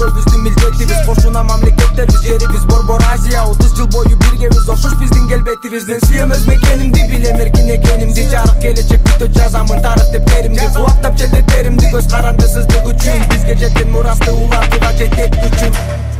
колдоо биздин милдетибиз. Кошуна мамлекеттербиз, жерибиз борбор Азия. 30 жыл бою биргебиз, окшош биздин келбетибизден. Сүйөм өз мекенимди, билем эркин экенимди. Жарык келечек бүтө жазамын тарых дептеримди. Кубаттап жететтеримди көз карандысыздык үчүн. Бизге жеткен мурасты улантууга жетет күчүм.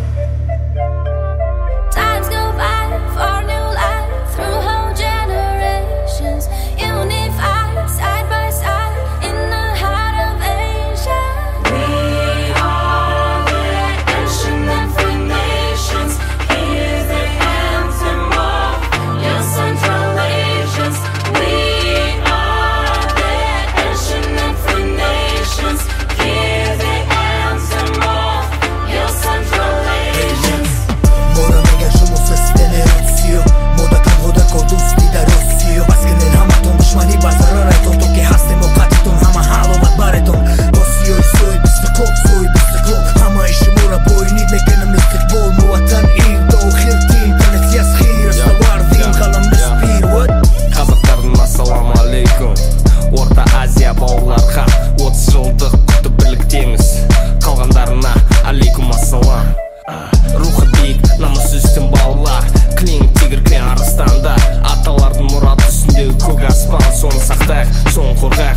Орта Азия бауырларға 30 жылдық күтіп бірліктеміз. Қалғандарына алейкум ассалам. Рухы биік, намыс үстін бауырлар. Клин, тигр, клен арыстандар. Аталардың мұрат үстіндегі көк аспан. Соны сақтайық, соны қорғайық.